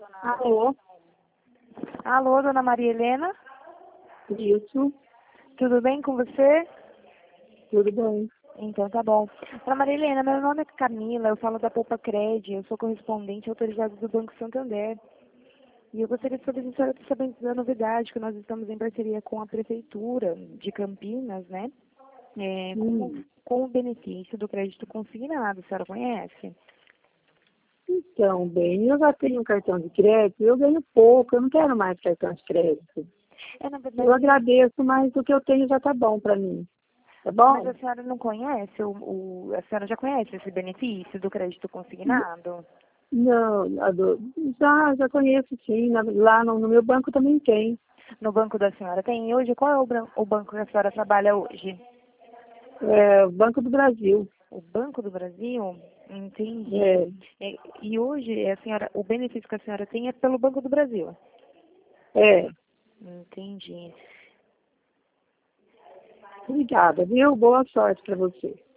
Alô? Alô, dona Maria Helena? Isso, Tudo bem com você? tudo bem. Então tá bom. Dona Maria Helena, meu nome é Camila, eu falo da Poupa Cred, eu sou correspondente autorizado do Banco Santander. E eu gostaria de saber se a senhora está sabendo da novidade, que nós estamos em parceria com a Prefeitura de Campinas, né? Com o benefício do crédito consignado, a senhora conhece? Então, bem, eu já tenho um cartão de crédito, eu ganho pouco, eu não quero mais cartão de crédito. Na verdade, Eu agradeço, mas o que eu tenho já tá bom para mim. Tá bom? mas a senhora não conhece, a senhora já conhece esse benefício do crédito consignado? Não, já conheço sim. Lá no meu banco também tem. No banco da senhora tem hoje? Qual é o banco que a senhora trabalha hoje? É, o Banco do Brasil. O Banco do Brasil? Entendi. É, E hoje o benefício que a senhora tem é pelo Banco do Brasil? é. Entendi. Obrigada, viu? Boa sorte para você.